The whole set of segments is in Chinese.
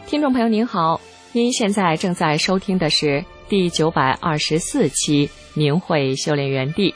听众朋友您好，您现在正在收听的是第924期明慧修炼园地。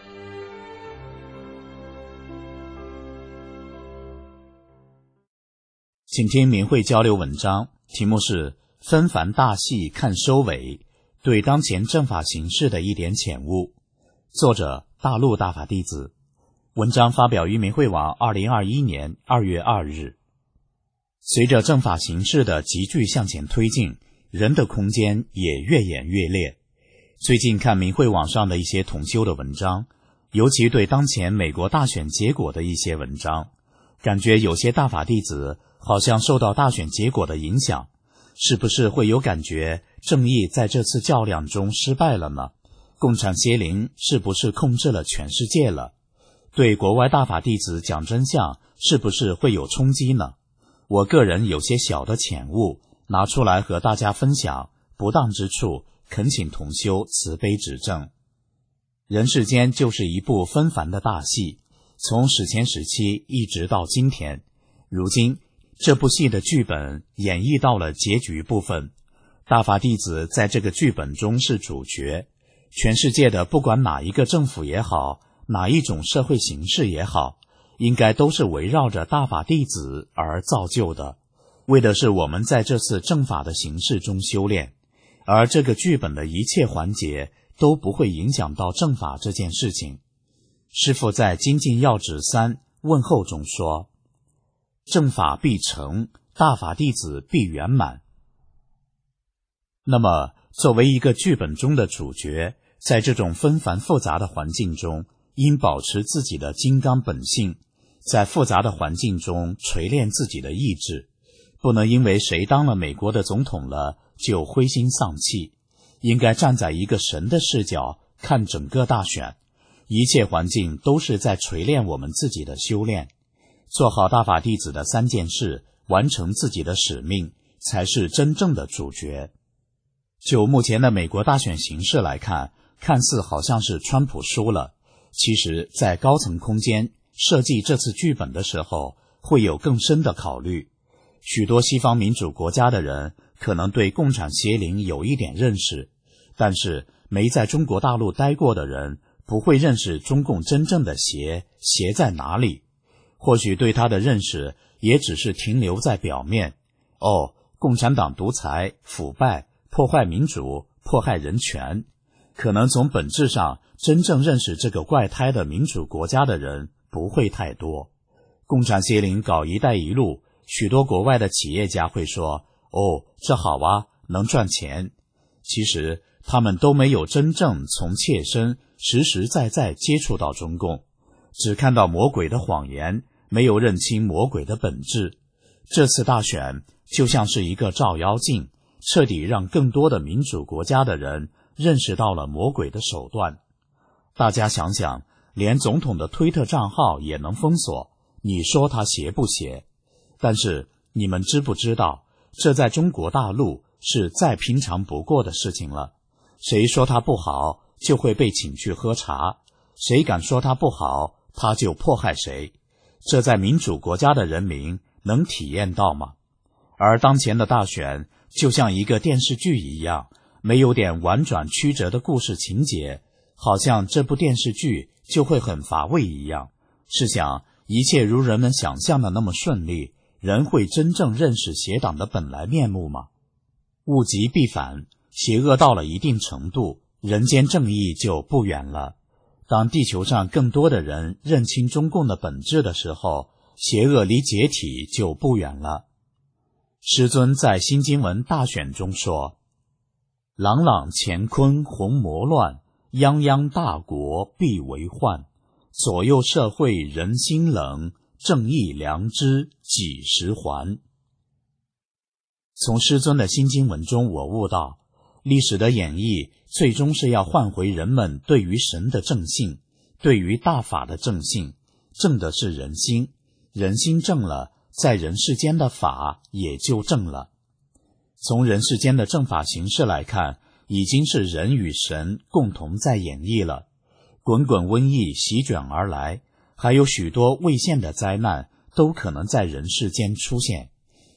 请听明慧交流文章，题目是纷繁大细看收尾，对当前正法形势的一点浅悟。作者大陆大法弟子，文章发表于明慧网2021年2月2日。随着正法形势的急剧向前推进，人的空间也越演越烈。最近看明慧网上的一些同修的文章，尤其对当前美国大选结果的一些文章，感觉有些大法弟子好像受到大选结果的影响，是不是会有感觉正义在这次较量中失败了呢？共产邪灵是不是控制了全世界了？对国外大法弟子讲真相是不是会有冲击呢？我个人有些小的浅悟，拿出来和大家分享，不当之处恳请同修慈悲指正。人世间就是一部纷繁的大戏，从史前时期一直到今天，如今这部戏的剧本演绎到了结局部分，大法弟子在这个剧本中是主角，全世界的不管哪一个政府也好，哪一种社会形势也好，应该都是围绕着大法弟子而造就的，为的是我们在这次正法的形式中修炼，而这个剧本的一切环节都不会影响到正法这件事情。师父在精进要旨3问候中说，正法必成，大法弟子必圆满。那么作为一个剧本中的主角，在这种纷繁复杂的环境中，应保持自己的金刚本性，在复杂的环境中锤炼自己的意志，不能因为谁当了美国的总统了就灰心丧气，应该站在一个神的视角看整个大选，一切环境都是在锤炼我们自己的修炼，做好大法弟子的3件事，完成自己的使命，才是真正的主角。就目前的美国大选形势来看，看似好像是川普输了，其实在高层空间设计这次剧本的时候，会有更深的考虑。许多西方民主国家的人可能对共产邪灵有一点认识，但是没在中国大陆待过的人不会认识中共真正的邪在哪里，或许对他的认识也只是停留在表面。共产党独裁、腐败、破坏民主、迫害人权，可能从本质上真正认识这个怪胎的民主国家的人不会太多。共产邪灵搞一带一路，许多国外的企业家会说，这好啊，能赚钱。其实他们都没有真正从切身实实在在接触到中共，只看到魔鬼的谎言，没有认清魔鬼的本质。这次大选就像是一个照妖镜，彻底让更多的民主国家的人认识到了魔鬼的手段。大家想想，连总统的推特账号也能封锁，你说他邪不邪？但是你们知不知道，这在中国大陆是再平常不过的事情了。谁说他不好，就会被请去喝茶，谁敢说他不好，他就迫害谁。这在民主国家的人民能体验到吗？而当前的大选就像一个电视剧一样，没有点婉转曲折的故事情节，好像这部电视剧就会很乏味一样。试想，一切如人们想象的那么顺利，人会真正认识邪党的本来面目吗？物极必反，邪恶到了一定程度，人间正义就不远了。当地球上更多的人认清中共的本质的时候，邪恶离解体就不远了。师尊在新经文大选中说，朗朗乾坤洪魔乱，泱泱大国必为患，左右社会人心冷，正义良知几时还。从师尊的新经文中，我悟到历史的演绎最终是要换回人们对于神的正信，对于大法的正信。正的是人心，人心正了，在人世间的法也就正了。从人世间的正法形式来看，已经是人与神共同在演绎了。滚滚瘟疫席卷而来，还有许多未现的灾难都可能在人世间出现。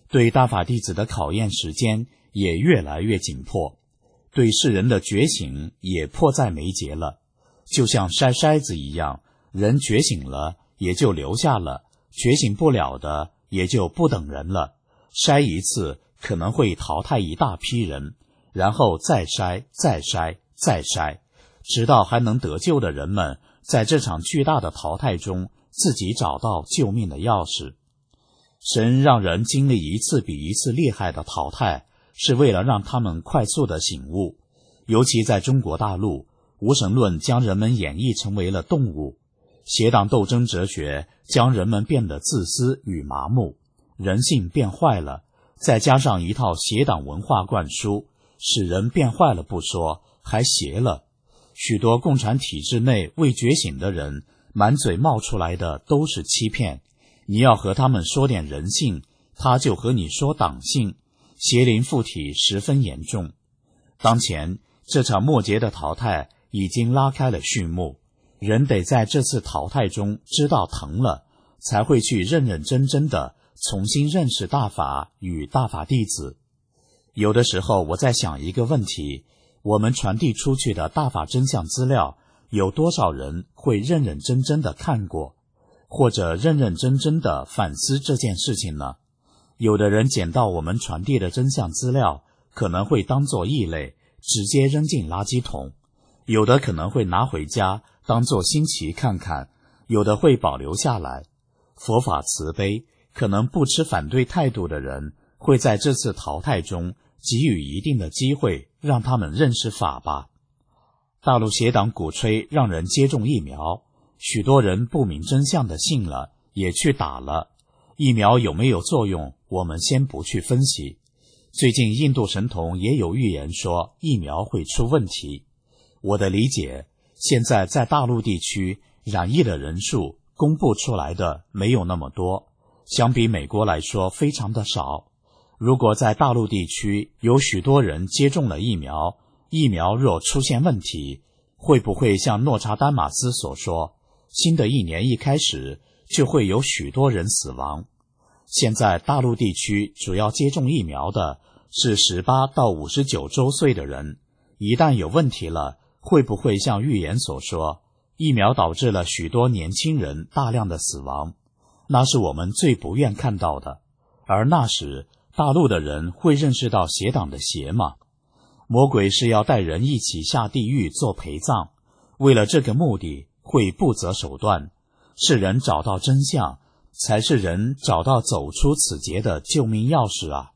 对大法弟子的考验时间也越来越紧迫，对世人的觉醒也迫在眉睫了。就像筛筛子一样，人觉醒了也就留下了，觉醒不了的也就不等人了。筛一次可能会淘汰一大批人，然后再筛再筛再筛，直到还能得救的人们在这场巨大的淘汰中自己找到救命的钥匙。神让人经历一次比一次厉害的淘汰，是为了让他们快速的醒悟。尤其在中国大陆，无神论将人们演绎成为了动物，邪党斗争哲学将人们变得自私与麻木，人性变坏了，再加上一套邪党文化灌输，使人变坏了不说，还邪了。许多共产体制内未觉醒的人，满嘴冒出来的都是欺骗。你要和他们说点人性，他就和你说党性，邪灵附体十分严重。当前这场末节的淘汰已经拉开了序幕，人得在这次淘汰中知道疼了，才会去认认真真的重新认识大法与大法弟子。有的时候我在想一个问题，我们传递出去的大法真相资料，有多少人会认认真真的看过，或者认认真真的反思这件事情呢？有的人捡到我们传递的真相资料，可能会当作异类，直接扔进垃圾桶；有的可能会拿回家当作新奇看看，有的会保留下来。佛法慈悲，可能不持反对态度的人会在这次淘汰中给予一定的机会，让他们认识法吧。大陆邪党鼓吹让人接种疫苗，许多人不明真相的信了，也去打了。疫苗有没有作用，我们先不去分析。最近印度神童也有预言说疫苗会出问题。我的理解，现在在大陆地区染疫的人数公布出来的没有那么多，相比美国来说非常的少。如果在大陆地区有许多人接种了疫苗，疫苗若出现问题，会不会像诺查丹马斯所说，新的一年一开始就会有许多人死亡？现在大陆地区主要接种疫苗的是18到59周岁的人，一旦有问题了，会不会像预言所说，疫苗导致了许多年轻人大量的死亡？那是我们最不愿看到的。而那时大陆的人会认识到邪党的邪吗？魔鬼是要带人一起下地狱做陪葬，为了这个目的会不择手段。是人找到真相，才是人找到走出此劫的救命钥匙啊！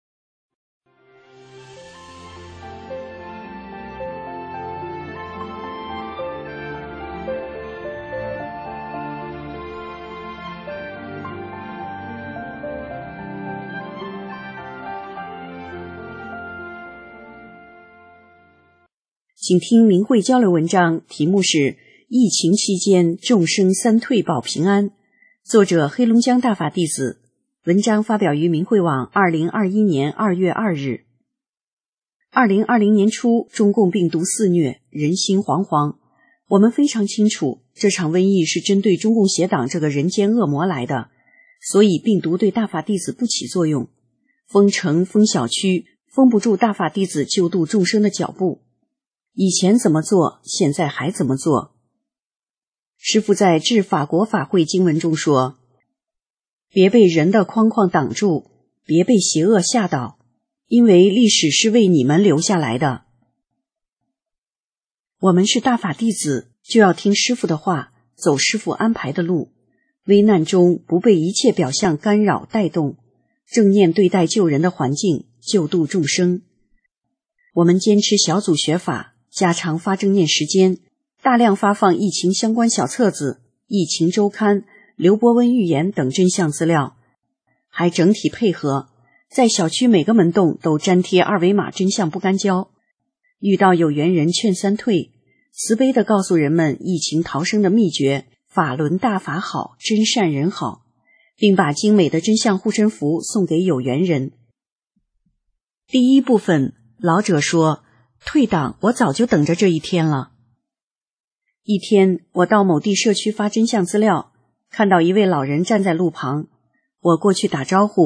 请听明慧交流文章，题目是疫情期间众生三退保平安，作者黑龙江大法弟子，文章发表于明慧网2021年2月2日。2020年初，中共病毒肆虐，人心惶惶。我们非常清楚，这场瘟疫是针对中共邪党这个人间恶魔来的，所以病毒对大法弟子不起作用。封城、封小区，封不住大法弟子救度众生的脚步。以前怎么做，现在还怎么做？师父在致法国法会经文中说，别被人的框框挡住，别被邪恶吓倒，因为历史是为你们留下来的。我们是大法弟子，就要听师父的话，走师父安排的路，危难中不被一切表象干扰带动，正念对待救人的环境，救度众生。我们坚持小组学法，加长发正念时间，大量发放疫情相关小册子、疫情周刊、刘伯温预言等真相资料，还整体配合，在小区每个门洞都粘贴2维码真相不干胶。遇到有缘人劝三退，慈悲地告诉人们疫情逃生的秘诀，法轮大法好，真善人好，并把精美的真相护身符送给有缘人。第一部分，老者说，退党我早就等着这一天了。一天，我到某地社区发真相资料，看到一位老人站在路旁，我过去打招呼，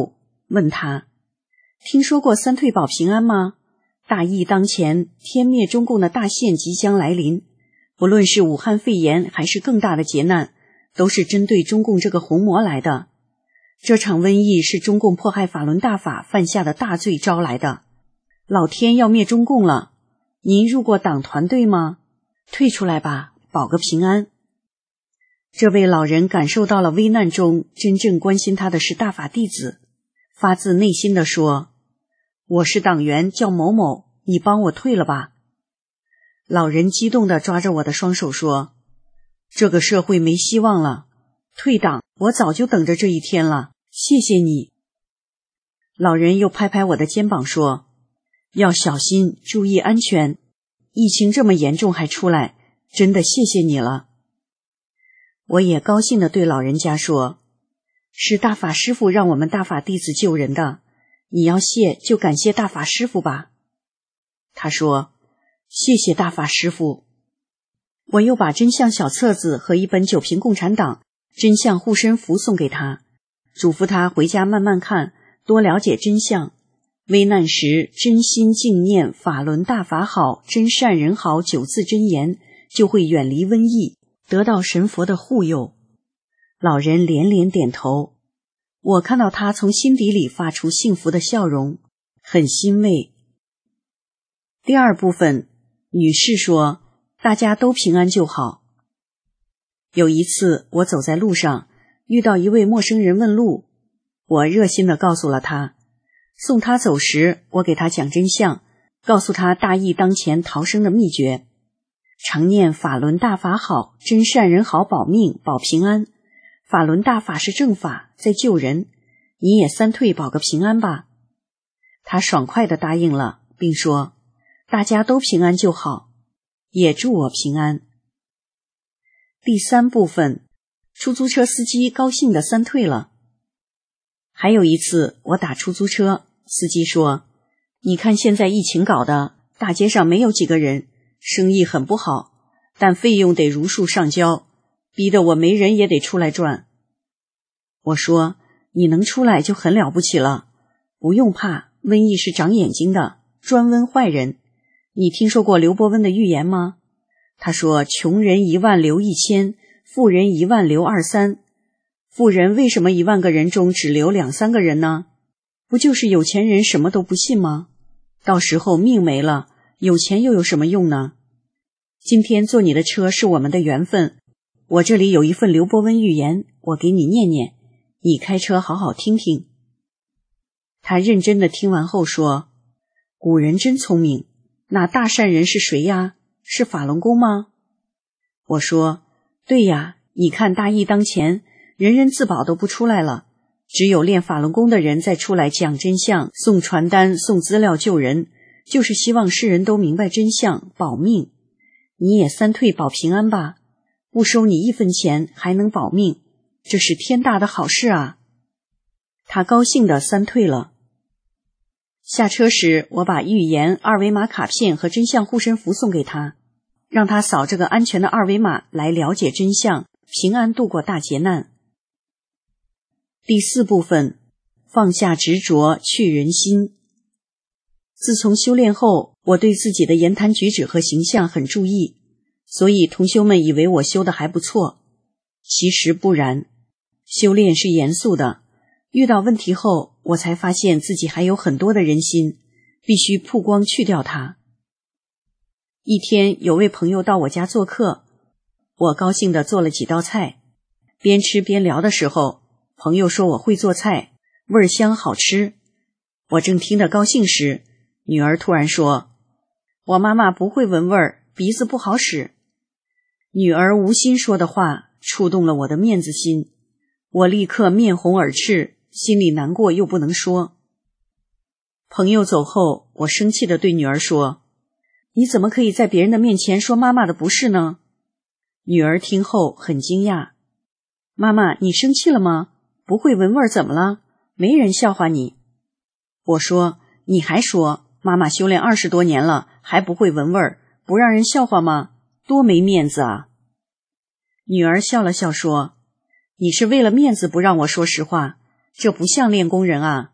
问他：听说过三退保平安吗？大疫当前，天灭中共的大限即将来临，不论是武汉肺炎还是更大的劫难，都是针对中共这个红魔来的。这场瘟疫是中共迫害法轮大法犯下的大罪招来的，老天要灭中共了。您入过党团队吗？退出来吧，保个平安。这位老人感受到了危难中真正关心他的是大法弟子，发自内心地说：我是党员，叫某某，你帮我退了吧。老人激动地抓着我的双手说：这个社会没希望了，退党我早就等着这一天了，谢谢你。老人又拍拍我的肩膀说：要小心，注意安全，疫情这么严重还出来，真的谢谢你了。我也高兴地对老人家说：是大法师父让我们大法弟子救人的，你要谢就感谢大法师父吧。他说：谢谢大法师父。我又把真相小册子和一本《九评共产党真相护身符》送给他，嘱咐他回家慢慢看，多了解真相。危难时真心静念法轮大法好，真善人好9字真言，就会远离瘟疫，得到神佛的护佑。老人连连点头，我看到他从心底里发出幸福的笑容，很欣慰。第二部分，女士说：大家都平安就好。有一次我走在路上，遇到一位陌生人问路，我热心地告诉了他。送他走时，我给他讲真相，告诉他大疫当前逃生的秘诀。常念法轮大法好，真善人好保命保平安。法轮大法是正法，在救人，你也三退保个平安吧。他爽快地答应了，并说：大家都平安就好，也祝我平安。第三部分，出租车司机高兴地三退了。还有一次我打出租车，司机说：你看现在疫情搞的，大街上没有几个人，生意很不好，但费用得如数上交，逼得我没人也得出来赚。我说：你能出来就很了不起了，不用怕，瘟疫是长眼睛的，专瘟坏人。你听说过刘伯温的预言吗？他说：穷人1万留1000，富人1万留23。富人为什么1万个人中只留2、3个人呢？不就是有钱人什么都不信吗？到时候命没了，有钱又有什么用呢？今天坐你的车是我们的缘分，我这里有一份刘伯温预言，我给你念念，你开车好好听听。他认真地听完后说：古人真聪明，那大善人是谁呀？是法轮功吗？我说：对呀，你看大疫当前，人人自保都不出来了，只有练法轮功的人再出来讲真相，送传单送资料救人，就是希望世人都明白真相，保命。你也三退保平安吧，不收你1分钱还能保命，这是天大的好事啊。他高兴地三退了。下车时，我把预言、2维码卡片和真相护身符送给他，让他扫这个安全的2维码来了解真相，平安度过大劫难。第4部分，放下执着，去人心。自从修炼后，我对自己的言谈举止和形象很注意，所以同修们以为我修得还不错。其实不然，修炼是严肃的，遇到问题后，我才发现自己还有很多的人心，必须曝光去掉它。一天，有位朋友到我家做客，我高兴地做了几道菜，边吃边聊的时候，朋友说我会做菜，味儿香好吃。我正听得高兴时，女儿突然说：我妈妈不会闻味儿，鼻子不好使。女儿无心说的话触动了我的面子心，我立刻面红耳赤，心里难过又不能说。朋友走后，我生气地对女儿说：你怎么可以在别人的面前说妈妈的不是呢？女儿听后很惊讶：妈妈，你生气了吗？不会闻味儿怎么了？没人笑话你。我说：你还说妈妈修炼20多年了，还不会闻味儿，不让人笑话吗？多没面子啊！女儿笑了笑说：你是为了面子不让我说实话，这不像练功人啊。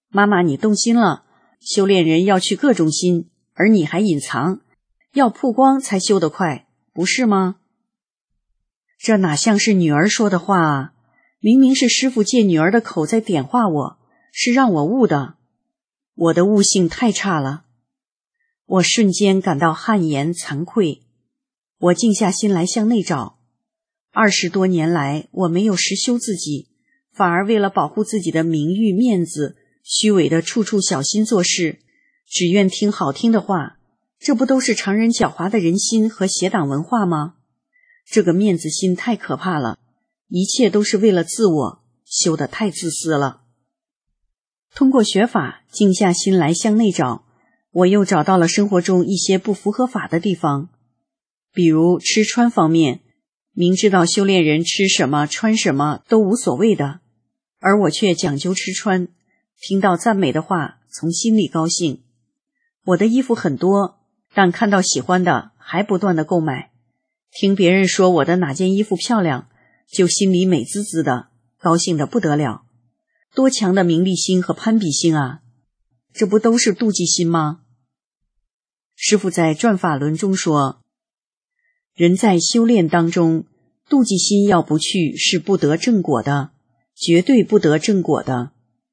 妈妈，你动心了，修炼人要去各种心，而你还隐藏，要曝光才修得快，不是吗？这哪像是女儿说的话啊，明明是师父借女儿的口在点化我，是让我悟的，我的悟性太差了。我瞬间感到汗颜惭愧，我静下心来向内找。20多年来，我没有实修自己，反而为了保护自己的名誉面子，虚伪的处处小心做事，只愿听好听的话，这不都是常人狡猾的人心和邪党文化吗？这个面子心太可怕了，一切都是为了自我，修得太自私了。通过学法，静下心来向内找，我又找到了生活中一些不符合法的地方，比如吃穿方面，明知道修炼人吃什么穿什么都无所谓的，而我却讲究吃穿，听到赞美的话从心里高兴。我的衣服很多，但看到喜欢的还不断的购买，听别人说我的哪件衣服漂亮，就心里美滋滋的，高兴得不得了。多强的名利心和攀比心啊，这不都是妒忌心吗？师父在转法轮中说，人在修炼当中，妒忌心要不去是不得正果的，绝对不得正果的。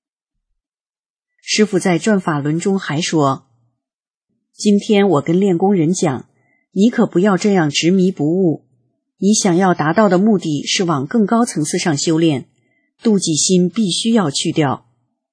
师父在转法轮中还说，今天我跟练功人讲，你可不要这样执迷不悟，你想要达到的目的是往更高层次上修炼，妒忌心必须要去掉。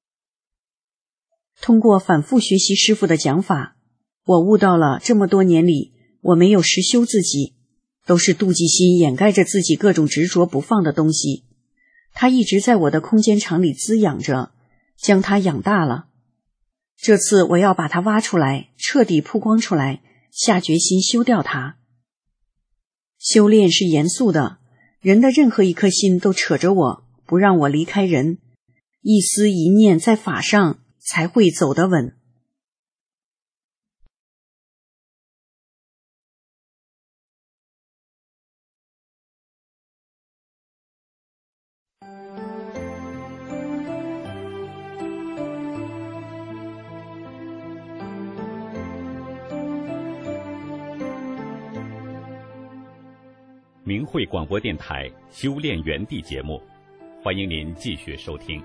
通过反复学习师父的讲法，我悟到了这么多年里我没有实修自己，都是妒忌心掩盖着自己各种执着不放的东西，它一直在我的空间场里滋养着，将它养大了。这次我要把它挖出来，彻底曝光出来，下决心修掉它。修炼是严肃的，人的任何一颗心都扯着我，不让我离开人，一思一念在法上才会走得稳。 明慧广播电台修炼园地节目，欢迎您继续收听。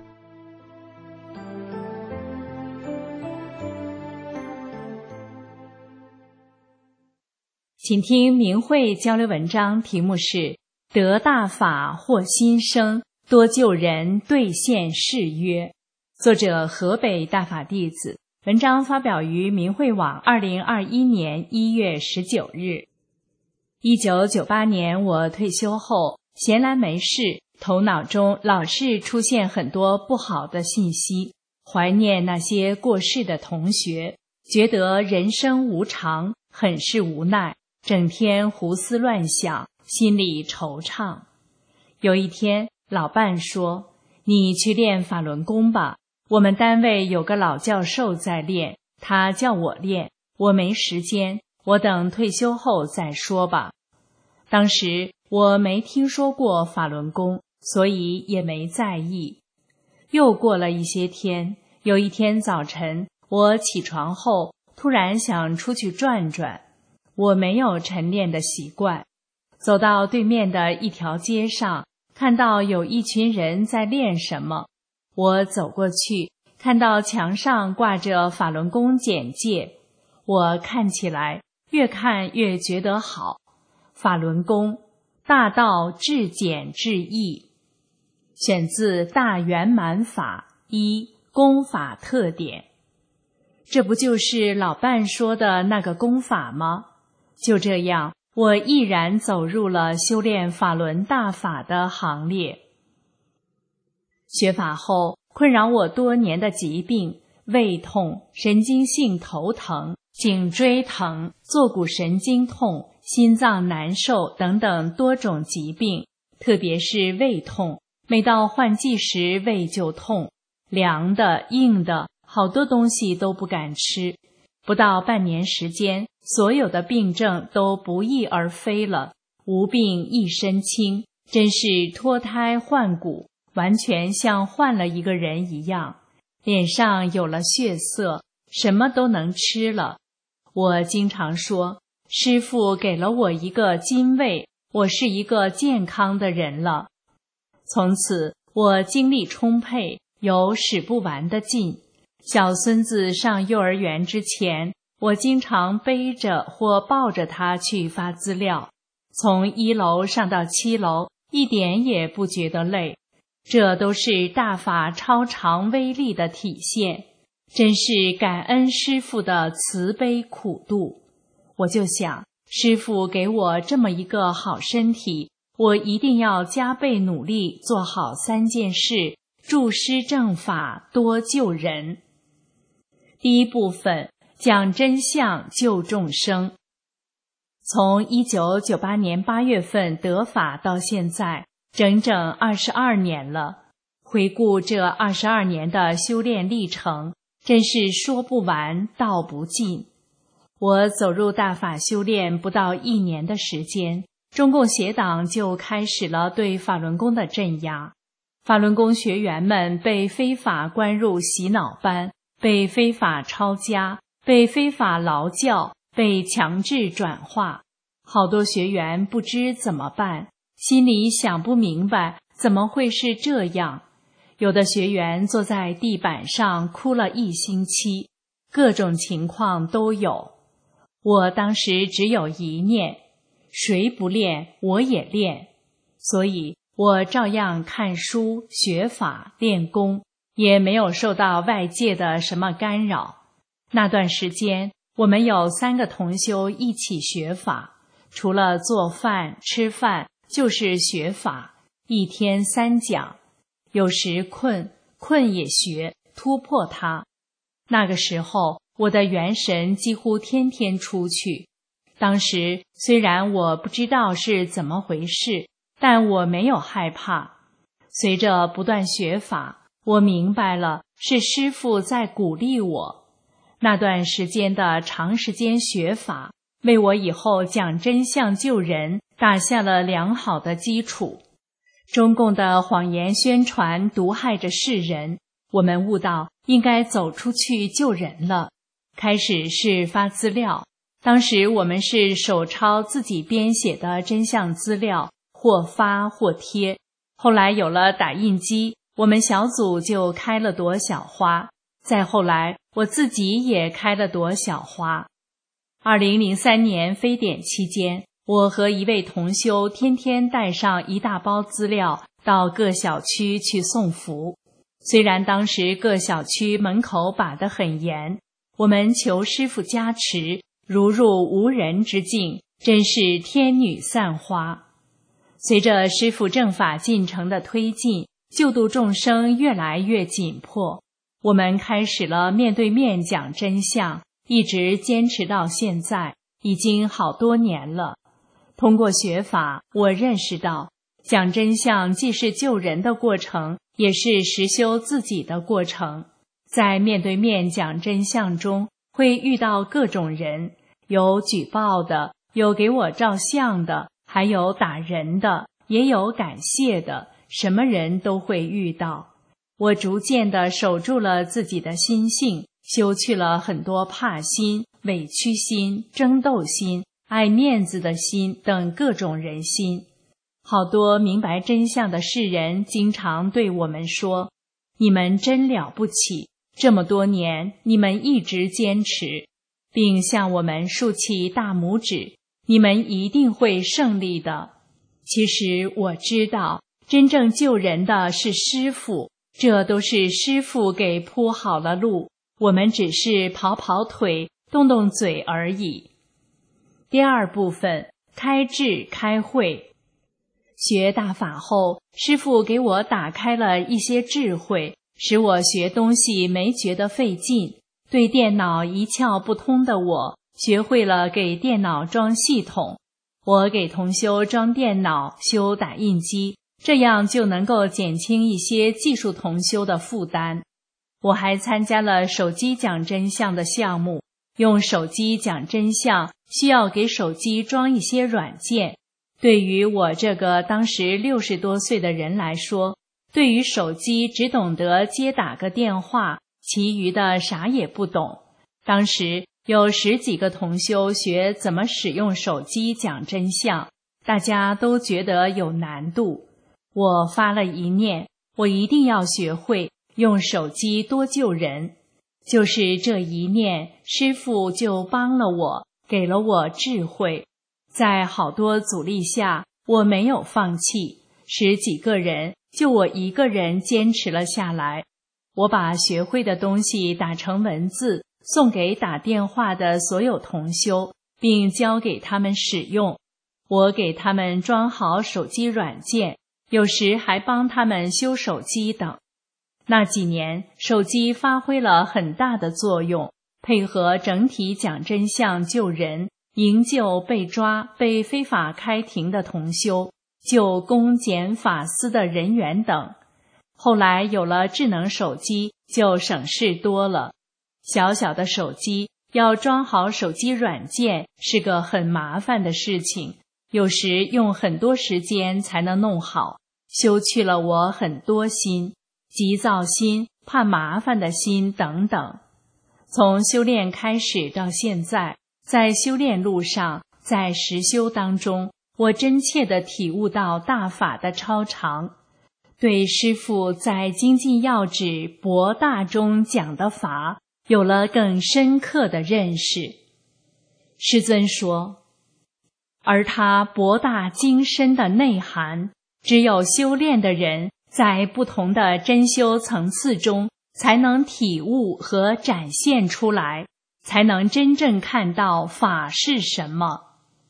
请听明慧交流文章，题目是得大法获新生，多救人兑现誓约，作者河北大法弟子，文章发表于明慧网2021年1月19日。1998年我退休后，闲来没事，头脑中老是出现很多不好的信息，怀念那些过世的同学，觉得人生无常，很是无奈，整天胡思乱想，心里惆怅。有一天，老伴说，你去练法轮功吧，我们单位有个老教授在练，他叫我练，我没时间，我等退休后再说吧。当时我没听说过法轮功，所以也没在意。又过了一些天，有一天早晨，我起床后突然想出去转转，我没有晨练的习惯，走到对面的一条街上，看到有一群人在练什么，我走过去，看到墙上挂着法轮功简介，我看起来越看越觉得好。法轮功，大道至简至易，选自大圆满法一功法特点。这不就是老伴说的那个功法吗？就这样，我毅然走入了修炼法轮大法的行列。学法后，困扰我多年的疾病，胃痛、神经性头疼、颈椎疼、坐骨神经痛、心脏难受等等多种疾病，特别是胃痛，每到换季时胃就痛，凉的、硬的，好多东西都不敢吃。不到半年时间，所有的病症都不翼而飞了，无病一身轻，真是脱胎换骨，完全像换了一个人一样。 脸上有了血色，什么都能吃了。我经常说，师父给了我一个金胃，我是一个健康的人了。从此我精力充沛，有使不完的劲。小孙子上幼儿园之前，我经常背着或抱着他去发资料，从1楼上到7楼，一点也不觉得累。这都是大法超常威力的体现，真是感恩师父的慈悲苦度。我就想，师父给我这么一个好身体，我一定要加倍努力做好3件事，助师正法，多救人。第一部分，讲真相救众生。从1998年8月份得法到现在，整整22年了。回顾这22年的修炼历程，真是说不完道不尽。我走入大法修炼不到1年的时间，中共邪党就开始了对法轮功的镇压。法轮功学员们被非法关入洗脑班，被非法抄家，被非法劳教，被强制转化。好多学员不知怎么办，心里想不明白怎么会是这样。有的学员坐在地板上哭了1星期，各种情况都有。我当时只有一念，谁不练我也练，所以我照样看书学法练功，也没有受到外界的什么干扰。那段时间我们有3个同修一起学法，除了做饭吃饭就是学法，1天3讲。有时困也学，突破它。那个时候我的元神几乎天天出去。当时虽然我不知道是怎么回事，但我没有害怕。随着不断学法，我明白了是师父在鼓励我。那段时间的长时间学法，为我以后讲真相救人打下了良好的基础。中共的谎言宣传毒害着世人，我们悟到应该走出去救人了。开始是发资料，当时我们是手抄自己编写的真相资料，或发或贴。后来有了打印机，我们小组就开了朵小花。再后来我自己也开了朵小花。2003年非典期间，我和一位同修天天带上1大包资料到各小区去送福。虽然当时各小区门口把得很严，我们求师父加持，如入无人之境，真是天女散花。随着师父正法进程的推进，救度众生越来越紧迫，我们开始了面对面讲真相，一直坚持到现在，已经好多年了。通过学法，我认识到讲真相既是救人的过程，也是实修自己的过程。在面对面讲真相中，会遇到各种人，有举报的，有给我照相的，还有打人的，也有感谢的，什么人都会遇到。我逐渐地守住了自己的心性，修去了很多怕心、委屈心、争斗心、爱面子的心等各种人心。好多明白真相的世人经常对我们说，你们真了不起，这么多年你们一直坚持，并向我们竖起大拇指，你们一定会胜利的。其实我知道，真正救人的是师父，这都是师父给铺好了路，我们只是跑跑腿，动动嘴而已。第二部分，开智开慧。学大法后，师父给我打开了一些智慧，使我学东西没觉得费劲。对电脑一窍不通的我，学会了给电脑装系统。我给同修装电脑、修打印机，这样就能够减轻一些技术同修的负担。我还参加了手机讲真相的项目，用手机讲真相需要给手机装一些软件。对于我这个当时60多岁的人来说，对于手机只懂得接打个电话， 其余的啥也不懂。当时有10几个同修学怎么使用手机讲真相，大家都觉得有难度。我发了一念，我一定要学会用手机多救人。就是这一念，师父就帮了我，给了我智慧。在好多阻力下，我没有放弃，10几个人，就我一个人坚持了下来。我把学会的东西打成文字，送给打电话的所有同修，并教给他们使用。我给他们装好手机软件，有时还帮他们修手机等。那几年，手机发挥了很大的作用，配合整体讲真相救人，营救被抓、被非法开庭的同修，救公检法司的人员等。后来有了智能手机，就省事多了。小小的手机要装好手机软件是个很麻烦的事情，有时用很多时间才能弄好，修去了我很多心，急躁心、怕麻烦的心等等。从修炼开始到现在，在修炼路上，在实修当中，我真切地体悟到大法的超常，对师父在精进要旨博大中讲的法有了更深刻的认识。师尊说，而它博大精深的内涵，只有修炼的人在不同的真修层次中才能体悟和展现出来，才能真正看到法是什么。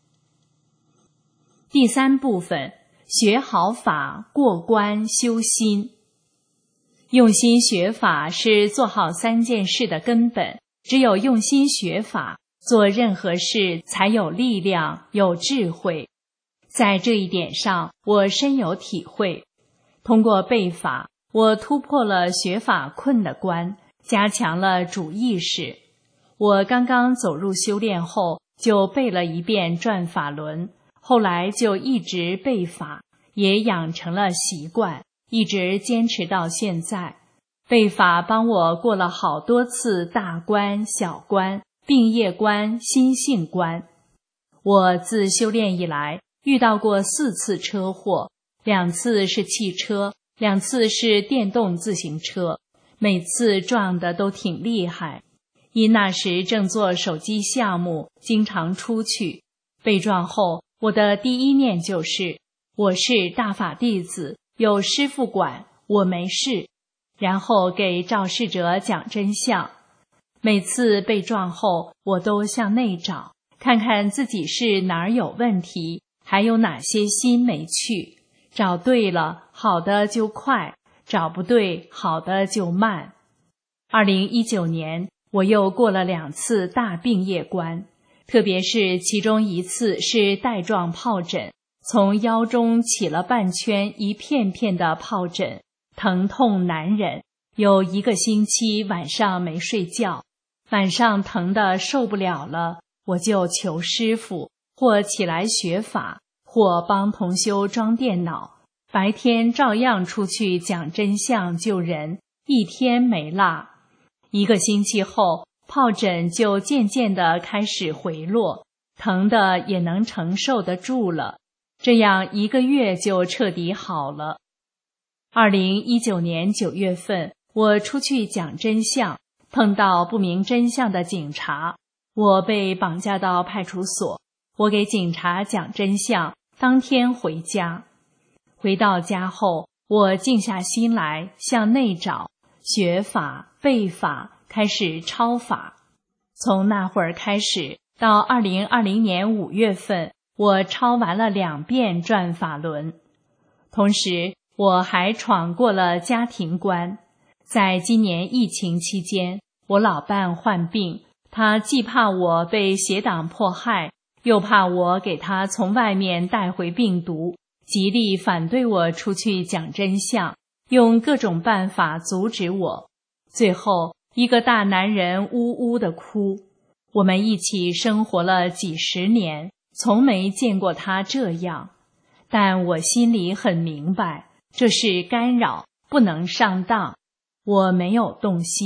第3部分，学好法，过关修心。用心学法是做好3件事的根本，只有用心学法，做任何事才有力量，有智慧。在这一点上，我深有体会。通过背法，我突破了学法困的关，加强了主意识。我刚刚走入修炼后，就背了一遍转法轮，后来就一直背法，也养成了习惯，一直坚持到现在。背法帮我过了好多次大关、小关、病业关、心性关。我自修炼以来，遇到过4次车祸，2次是汽车，2次是电动自行车，每次撞的都挺厉害。因那时正做手机项目，经常出去。被撞后，我的第一念就是，我是大法弟子，有师父管，我没事。然后给肇事者讲真相。每次被撞后，我都向内找，看看自己是哪儿有问题，还有哪些心没去。找对了，好的就快；找不对，好的就慢。2019年，我又过了2次大病业关，特别是其中一次是带状疱疹，从腰中起了半圈一片片的疱疹，疼痛难忍，有1个星期晚上没睡觉，晚上疼得受不了了，我就求师父，或起来学法，或帮同修装电脑，白天照样出去讲真相救人，一天没落。1个星期后，疱疹就渐渐地开始回落，疼得也能承受得住了，这样1个月就彻底好了。2019年9月份，我出去讲真相，碰到不明真相的警察，我被绑架到派出所，我给警察讲真相，当天回家。回到家后，我静下心来，向内找，学法、背法，开始抄法。从那会儿开始，到2020年5月份，我抄完了2遍转法轮。同时，我还闯过了家庭关。在今年疫情期间，我老伴患病，他既怕我被邪党迫害，又怕我给他从外面带回病毒，极力反对我出去讲真相，用各种办法阻止我。最后，一个大男人呜呜地哭。我们一起生活了几10年，从没见过他这样。但我心里很明白，这是干扰，不能上当。我没有动心，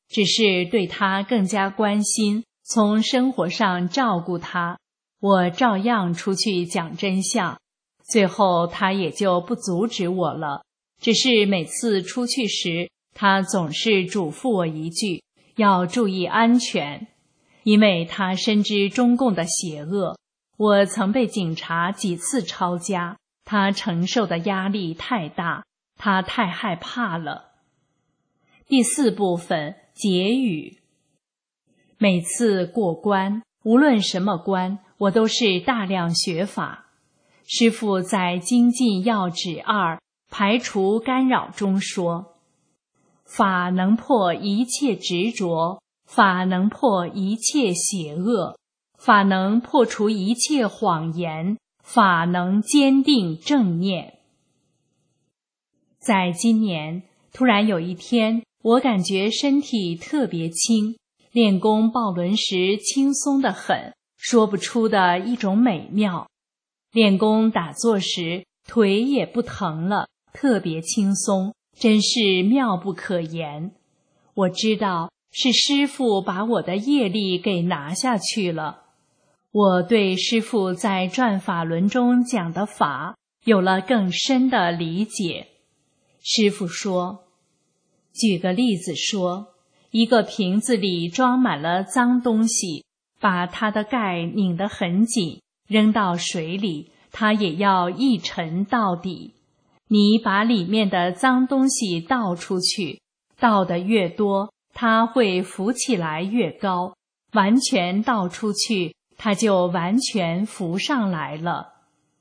只是对他更加关心，从生活上照顾他。我照样出去讲真相，最后他也就不阻止我了。只是每次出去时，他总是嘱咐我一句，要注意安全，因为他深知中共的邪恶。我曾被警察几次抄家，他承受的压力太大，他太害怕了。第4部分，结语。每次过关，无论什么关，我都是大量学法。师父在《精进要旨2排除干扰》中说，法能破一切执着，法能破一切邪恶，法能破除一切谎言，法能坚定正念。在今年，突然有一天，我感觉身体特别轻，练功抱轮时轻松得很，说不出的一种美妙。练功打坐时，腿也不疼了，特别轻松，真是妙不可言。我知道是师父把我的业力给拿下去了。我对师父在转法轮中讲的法有了更深的理解。师父说，举个例子说，一个瓶子里装满了脏东西，把它的盖拧得很紧，扔到水里，它也要一沉到底。你把里面的脏东西倒出去，倒得越多，它会浮起来越高，完全倒出去，它就完全浮上来了。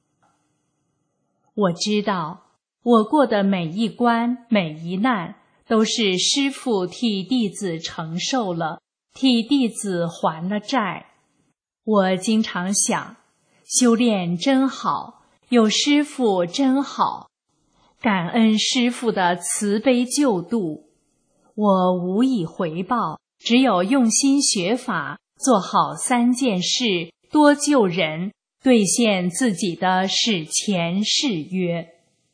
我知道，我过的每一关每一难，都是师父替弟子承受了，替弟子还了债。我经常想，修炼真好，有师父真好，感恩师父的慈悲救度。我无以回报，只有用心学法，做好3件事，多救人，兑现自己的史前誓约。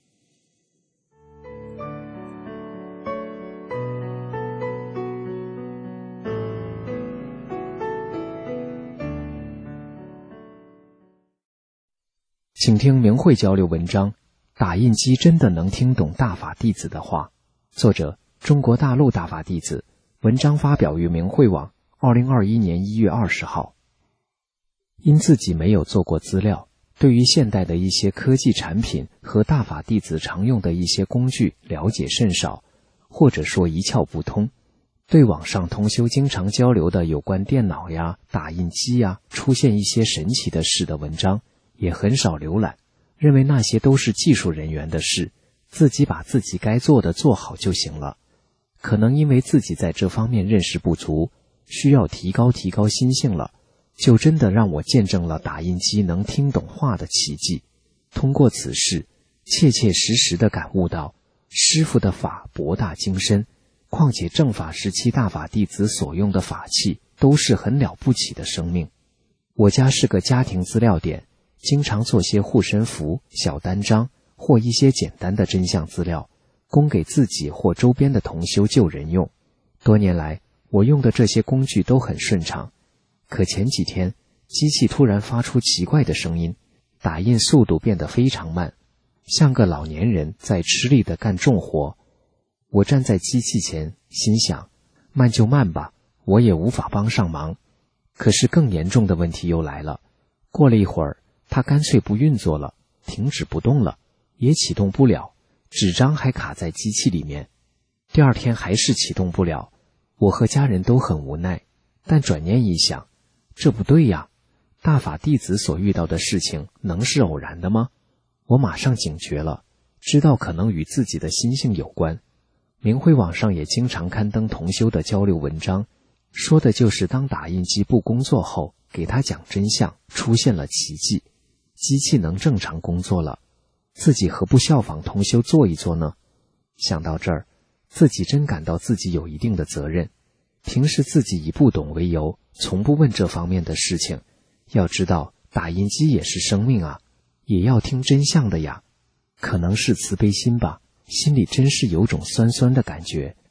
请听明慧交流文章，打印机真的能听懂大法弟子的话。作者：中国大陆大法弟子，文章发表于明慧网2021年1月20号。因自己没有做过资料，对于现代的一些科技产品和大法弟子常用的一些工具了解甚少，或者说一窍不通，对网上同修经常交流的有关电脑呀、打印机呀出现一些神奇的事的文章也很少浏览，认为那些都是技术人员的事，自己把自己该做的做好就行了。可能因为自己在这方面认识不足，需要提高心性了，就真的让我见证了打印机能听懂话的奇迹。通过此事，切切实实地感悟到，师父的法博大精深，况且正法时期大法弟子所用的法器都是很了不起的生命。我家是个家庭资料点，经常做些护身符、小单张或一些简单的真相资料，供给自己或周边的同修救人用。多年来，我用的这些工具都很顺畅。可前几天，机器突然发出奇怪的声音，打印速度变得非常慢，像个老年人在吃力地干重活。我站在机器前，心想，慢就慢吧，我也无法帮上忙。可是更严重的问题又来了，过了一会儿，它干脆不运作了，停止不动了，也启动不了，纸张还卡在机器里面。第二天还是启动不了，我和家人都很无奈，但转念一想，这不对呀，大法弟子所遇到的事情能是偶然的吗？我马上警觉了，知道可能与自己的心性有关。明慧网上也经常刊登同修的交流文章，说的就是当打印机不工作后，给他讲真相，出现了奇迹，机器能正常工作了，自己何不效仿同修做一做呢？想到这儿，自己真感到自己有一定的责任。平时自己以不懂为由，从不问这方面的事情。要知道，打印机也是生命啊，也要听真相的呀。可能是慈悲心吧，心里真是有种酸酸的感觉。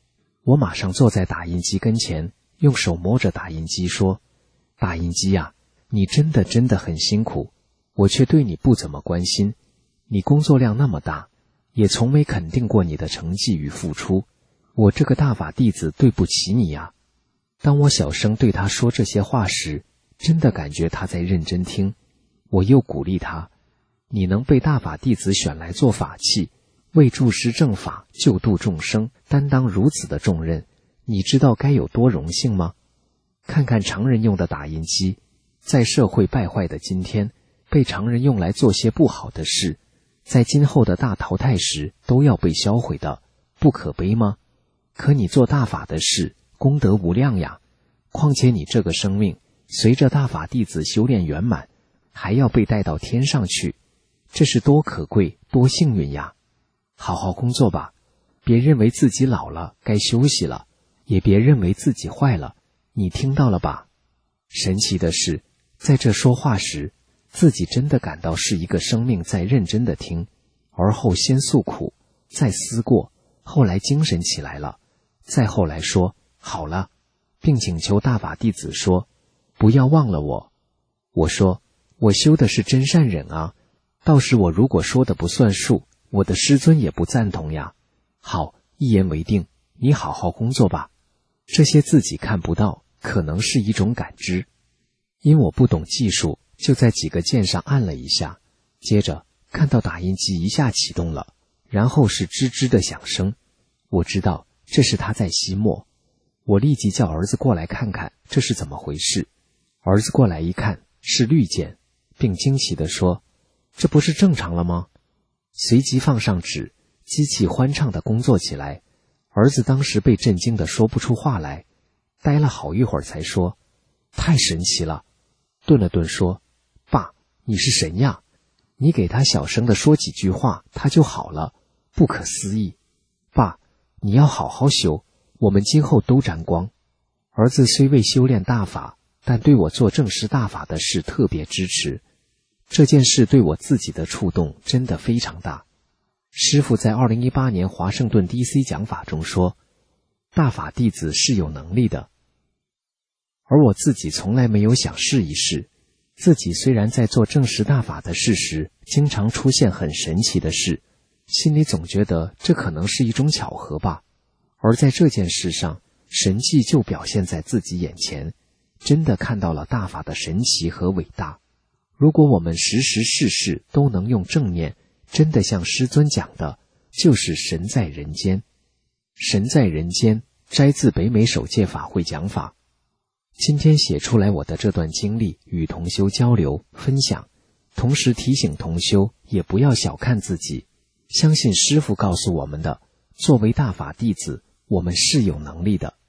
我马上坐在打印机跟前，用手摸着打印机说：打印机啊，你真的很辛苦，我却对你不怎么关心，你工作量那么大，也从没肯定过你的成绩与付出，我这个大法弟子对不起你呀。当我小声对他说这些话时，真的感觉他在认真听。我又鼓励他：你能被大法弟子选来做法器，为助师正法，救度众生，担当如此的重任，你知道该有多荣幸吗？看看常人用的打印机，在社会败坏的今天，被常人用来做些不好的事，在今后的大淘汰时都要被销毁的，不可悲吗？可你做大法的事，功德无量呀！况且你这个生命，随着大法弟子修炼圆满，还要被带到天上去，这是多可贵，多幸运呀！好好工作吧，别认为自己老了，该休息了，也别认为自己坏了，你听到了吧？神奇的是，在这说话时，自己真的感到是一个生命在认真的听，而后先诉苦，再思过，后来精神起来了，再后来说好了，并请求大法弟子说：不要忘了我。我说：我修的是真善忍啊，到时我如果说的不算数，我的师尊也不赞同呀。好，一言为定，你好好工作吧。这些自己看不到，可能是一种感知。因我不懂技术，就在几个键上按了一下，接着看到打印机一下启动了，然后是吱吱的响声。我知道这是他在吸墨。我立即叫儿子过来看看这是怎么回事。儿子过来一看，是绿键，并惊奇地说：这不是正常了吗？随即放上纸，机器欢畅地工作起来。儿子当时被震惊得说不出话来，呆了好一会儿才说：太神奇了。顿了顿说：爸，你是神呀，你给他小声地说几句话，他就好了，不可思议。爸，你要好好修，我们今后都沾光。儿子虽未修炼大法，但对我做正师大法的事特别支持。这件事对我自己的触动真的非常大。师父在2018年华盛顿 DC 讲法中说，大法弟子是有能力的。而我自己从来没有想试一试，自己虽然在做正师大法的事时，经常出现很神奇的事，心里总觉得这可能是一种巧合吧。而在这件事上，神迹就表现在自己眼前，真的看到了大法的神奇和伟大。如果我们时时事事都能用正念，真的像师尊讲的，就是神在人间。神在人间，摘自北美首届法会讲法。今天写出来我的这段经历，与同修交流分享，同时提醒同修也不要小看自己，相信师父告诉我们的，作为大法弟子，我们是有能力的。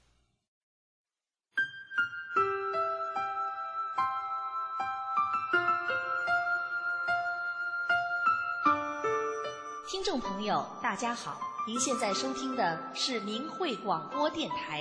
听众朋友大家好，您现在收听的是明慧广播电台。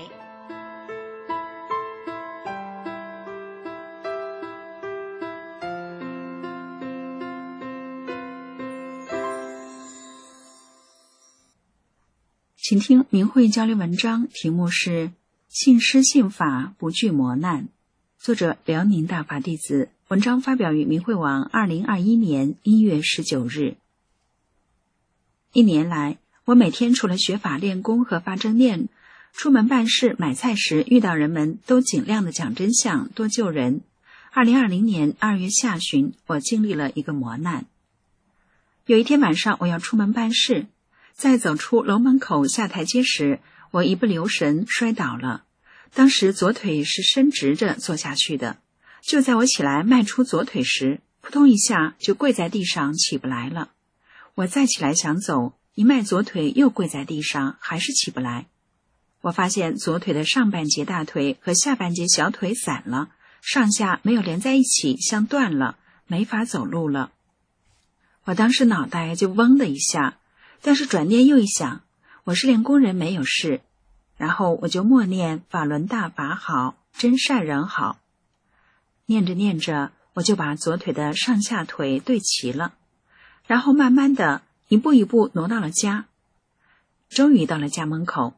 请听明慧交流文章，题目是信师信法不惧磨难，作者辽宁大法弟子，文章发表于明慧网2021年1月19日。1年来，我每天除了学法练功和发正念，出门办事买菜时遇到人们都尽量的讲真相，多救人。2020年2月下旬，我经历了一个磨难。有一天晚上，我要出门办事，在走出楼门口下台阶时，我一不留神摔倒了。当时左腿是伸直着坐下去的，就在我起来迈出左腿时，扑通一下就跪在地上起不来了。我再起来想走，一迈左腿又跪在地上，还是起不来。我发现左腿的上半截大腿和下半截小腿散了，上下没有连在一起，像断了，没法走路了。我当时脑袋就嗡的一下，但是转念又一想，我是练功人没有事，然后我就默念法轮大法好，真善人好。念着念着，我就把左腿的上下腿对齐了，然后慢慢的一步一步挪到了家。终于到了家门口，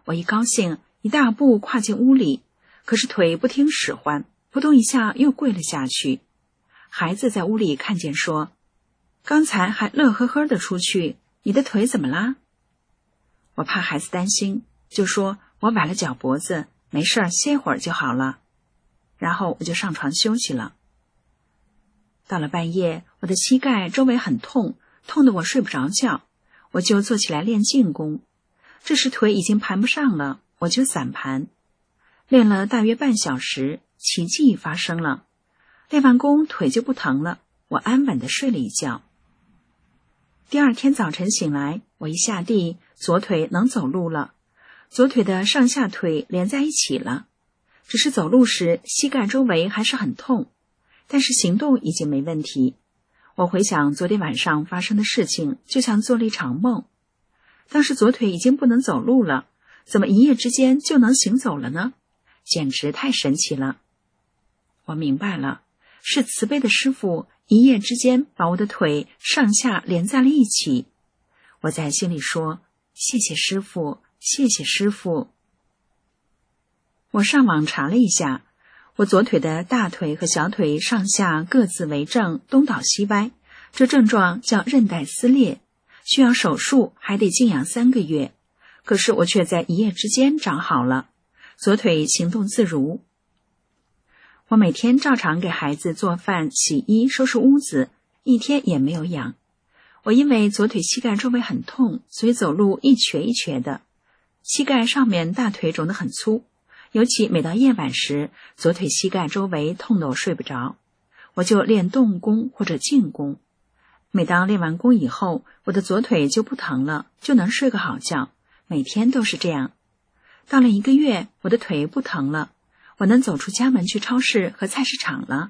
我一高兴，一大步跨进屋里，可是腿不听使唤，扑通一下又跪了下去。孩子在屋里看见说：“刚才还乐呵呵的出去，你的腿怎么啦？”我怕孩子担心，就说我崴了脚脖子，没事儿，歇会儿就好了。然后我就上床休息了。到了半夜，我的膝盖周围很痛，痛得我睡不着觉，我就坐起来练静功。这时腿已经盘不上了，我就散盘。练了大约半小时，奇迹发生了。练完功，腿就不疼了，我安稳地睡了一觉。第二天早晨醒来，我一下地，左腿能走路了，左腿的上下腿连在一起了。只是走路时膝盖周围还是很痛，但是行动已经没问题。我回想昨天晚上发生的事情，就像做了一场梦。当时左腿已经不能走路了，怎么一夜之间就能行走了呢？简直太神奇了。我明白了，是慈悲的师父一夜之间把我的腿上下连在了一起。我在心里说：谢谢师父，谢谢师父。我上网查了一下，我左腿的大腿和小腿上下各自为正，东倒西歪，这症状叫韧带撕裂，需要手术，还得静养3个月。可是我却在一夜之间长好了，左腿行动自如。我每天照常给孩子做饭、洗衣、收拾屋子，一天也没有痒。我因为左腿膝盖周围很痛，所以走路一瘸一瘸的，膝盖上面大腿肿得很粗，尤其每到夜晚时，左腿膝盖周围痛得我睡不着，我就练动功或者静功。每当练完功以后，我的左腿就不疼了，就能睡个好觉，每天都是这样。到了1个月，我的腿不疼了，我能走出家门去超市和菜市场了。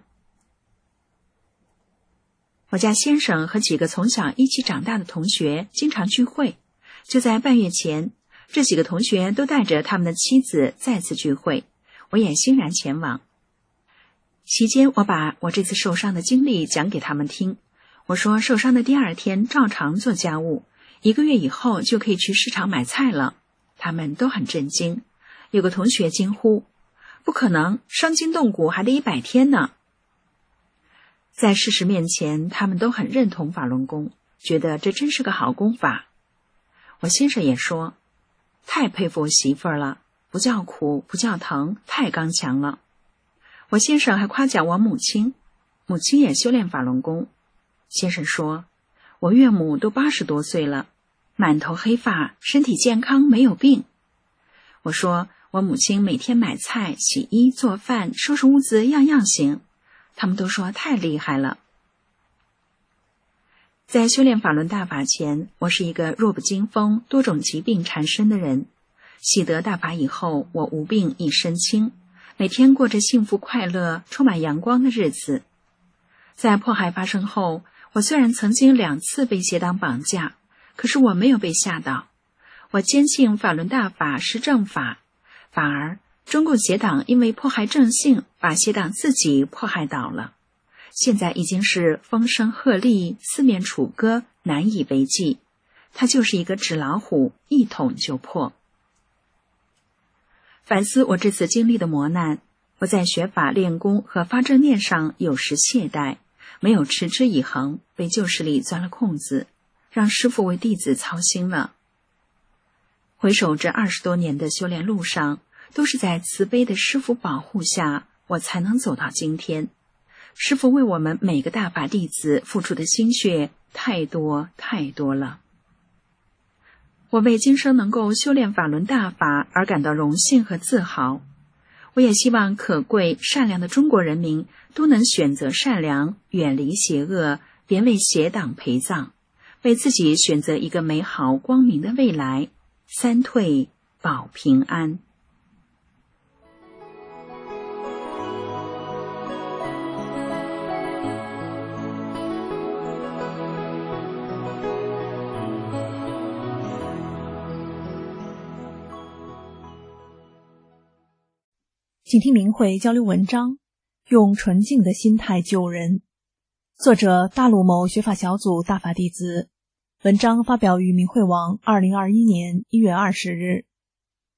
我家先生和几个从小一起长大的同学经常聚会，就在半月前，这几个同学都带着他们的妻子再次聚会，我也欣然前往。期间，我把我这次受伤的经历讲给他们听。我说受伤的第2天照常做家务，1个月以后就可以去市场买菜了。他们都很震惊，有个同学惊呼：不可能，伤筋动骨还得100天呢。在事实面前，他们都很认同法轮功，觉得这真是个好功法。我先生也说，太佩服我媳妇儿了，不叫苦，不叫疼，太刚强了。我先生还夸奖我母亲，母亲也修炼法轮功。先生说，我岳母都80多岁了，满头黑发，身体健康，没有病。我说，我母亲每天买菜、洗衣、做饭、收拾屋子，样样行。他们都说太厉害了。在修炼法轮大法前，我是一个弱不禁风、多种疾病缠身的人。习得大法以后，我无病一身轻，每天过着幸福快乐、充满阳光的日子。在迫害发生后，我虽然曾经2次被邪党绑架，可是我没有被吓倒。我坚信法轮大法是正法，反而中共邪党因为迫害正信，把邪党自己迫害倒了。现在已经是风声鹤唳，四面楚歌，难以为继。它就是一个纸老虎，一捅就破。反思我这次经历的磨难，我在学法练功和发正念上有时懈怠，没有持之以恒，被旧势力钻了空子，让师父为弟子操心了。回首这20多年的修炼路上，都是在慈悲的师父保护下，我才能走到今天。师父为我们每个大法弟子付出的心血太多太多了。我为今生能够修炼法轮大法而感到荣幸和自豪。我也希望可贵善良的中国人民都能选择善良，远离邪恶，别为邪党陪葬，为自己选择一个美好光明的未来，三退保平安。 请听明慧交流文章，用纯净的心态救人。作者大陆某学法小组大法弟子，文章发表于明慧网2021年1月20日。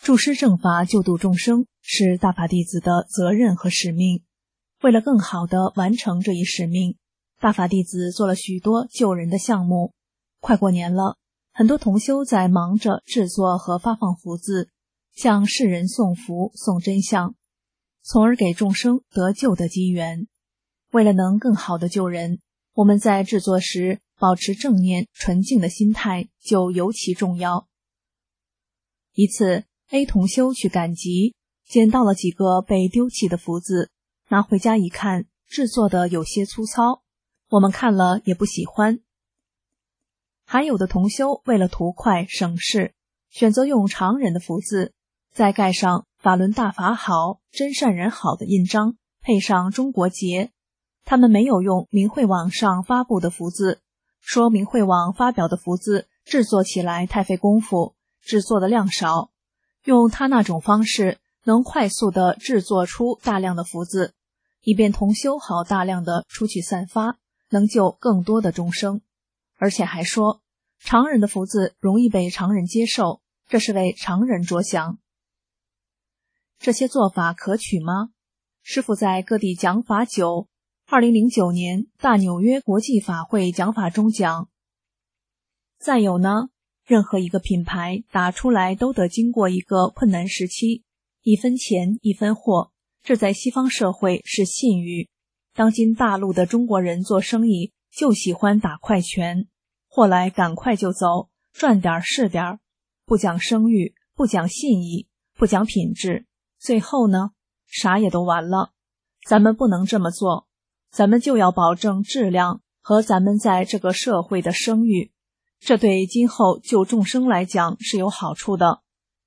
助师正法救度众生是大法弟子的责任和使命。为了更好地完成这一使命，大法弟子做了许多救人的项目。快过年了，很多同修在忙着制作和发放福字，向世人送福送真相，从而给众生得救的机缘。为了能更好地救人，我们在制作时保持正念纯净的心态就尤其重要。一次 A 同修去赶集，捡到了几个被丢弃的福字，拿回家一看，制作的有些粗糙，我们看了也不喜欢。还有的同修为了图快省事，选择用常人的福字，再盖上法轮大法好，真善人好的印章，配上中国结。他们没有用明慧网上发布的福字，说明慧网发表的福字制作起来太费功夫，制作的量少，用他那种方式能快速地制作出大量的福字，以便同修好大量的出去散发，能救更多的众生。而且还说常人的福字容易被常人接受，这是为常人着想。这些做法可取吗？师父在各地讲法久，2009年大纽约国际法会讲法中讲。再有呢，任何一个品牌打出来都得经过一个困难时期，一分钱一分货，这在西方社会是信誉。当今大陆的中国人做生意就喜欢打快拳，货来赶快就走，赚点是点，不讲声誉，不讲信义，不讲品质，最后呢，啥也都完了。咱们不能这么做，咱们就要保证质量和咱们在这个社会的声誉，这对今后救众生来讲是有好处的。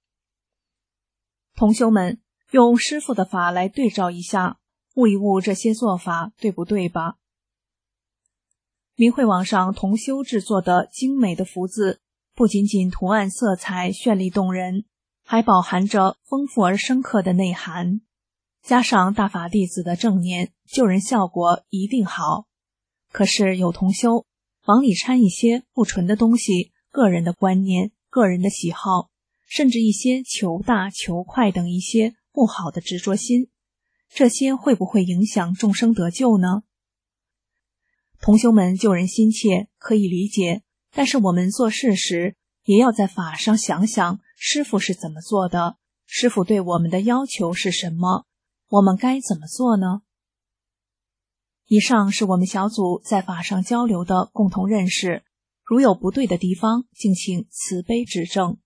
同修们，用师父的法来对照一下，悟一悟这些做法对不对吧？明慧网上同修制作的精美的福字，不仅仅图案色彩绚丽动人，还饱含着丰富而深刻的内涵。加上大法弟子的正念，救人效果一定好。可是有同修往里掺一些不纯的东西，个人的观念、个人的喜好，甚至一些求大求快等一些不好的执着心，这些会不会影响众生得救呢？同修们救人心切，可以理解，但是我们做事时也要在法上想想师父是怎么做的，师父对我们的要求是什么，我们该怎么做呢？以上是我们小组在法上交流的共同认识，如有不对的地方，敬请慈悲指正。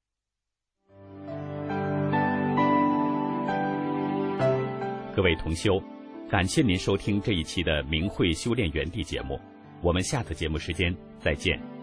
各位同修，感谢您收听这一期的明慧修炼园地节目，我们下次节目时间再见。